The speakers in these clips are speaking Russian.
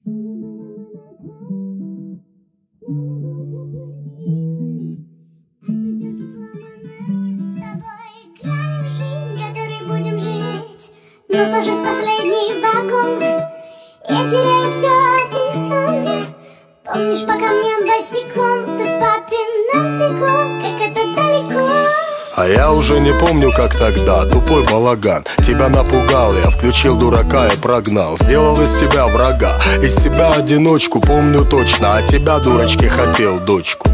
Но сажусь в последний вагон, я теряю все, а ты сонная. Помнишь, по камням босиком ты в папином трико, как это далеко. А я уже не помню, как тогда, тупой балаган. Тебя напугал, я включил дурака и прогнал. Сделал из тебя врага, из себя одиночку, помню точно. А тебя, дурочки, хотел дочку.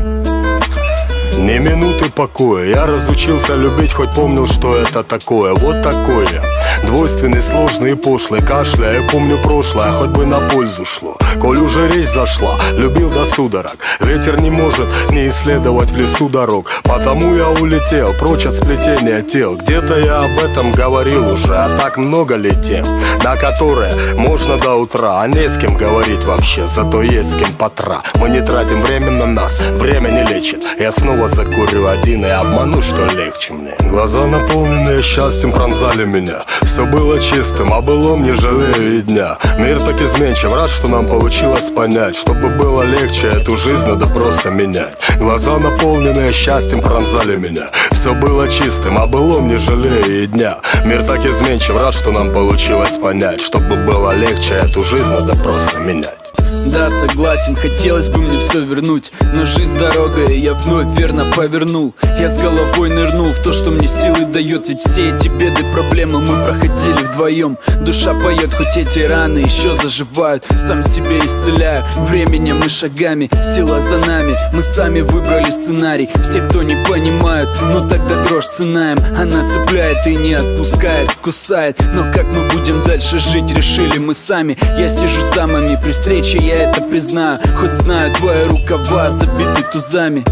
Ни минуты покоя, я разучился любить, хоть помнил, что это такое. Вот такой я, двойственный, сложный и пошлый. Кашляя, помню прошлое, хоть бы на пользу шло. Коль уже речь зашла, любил до судорог. Ветер не может не исследовать в лесу дорог. Потому я улетел, прочь от сплетения тел. Где-то я об этом говорил уже, а так много ли тем, на которые можно до утра. А не с кем говорить вообще, зато есть с кем потра. Мы не тратим время на нас, время не лечит. Я снова закурю один и обману, что легче мне. Глаза, наполненные счастьем, пронзали меня. Все было чистым, а былом не жалею и дня. Мир так изменчив, рад, что нам получилось понять. Чтобы было легче, эту жизнь надо просто менять. Глаза, наполненные счастьем, пронзали меня. Все было чистым, а былом не жалею и дня. Мир так изменчив, рад, что нам получилось понять. Чтобы было легче, эту жизнь надо просто менять. Да, согласен, хотелось бы мне все вернуть, но жизнь дорога, и я вновь верно повернул. Я с головой нырнул в то, что мне силы дает. Ведь все эти беды, проблемы мы проходили вдвоем. Душа поет, хоть эти раны еще заживают. Сам себе исцеляю, временем и шагами. Сила за нами, мы сами выбрали сценарий. Все, кто не понимают, но тогда дрожь ценаем. Она цепляет и не отпускает, кусает. Но как мы будем дальше жить, решили мы сами. Я сижу с дамами при встрече, я это признаю, хоть знаю, твои рукава забиты тузами.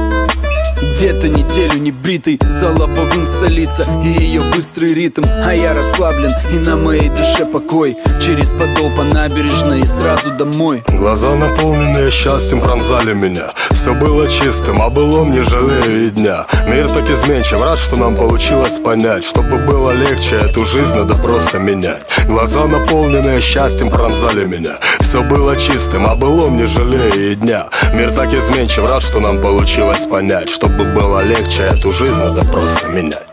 Где-то неделю не бритый, за лобовым столица и ее быстрый ритм. А я расслаблен, и на моей душе покой. Через подол по набережной и сразу домой. Глаза, наполненные счастьем, пронзали меня. Все было чистым, а былом не жалею и дня. Мир так изменчив, рад, что нам получилось понять. Чтобы было легче, эту жизнь надо просто менять. Глаза, наполненные счастьем, пронзали меня. Все было чистым, а былом не жалею и дня. Мир так изменчив, рад, что нам получилось понять. Чтобы было легче, эту жизнь надо просто менять.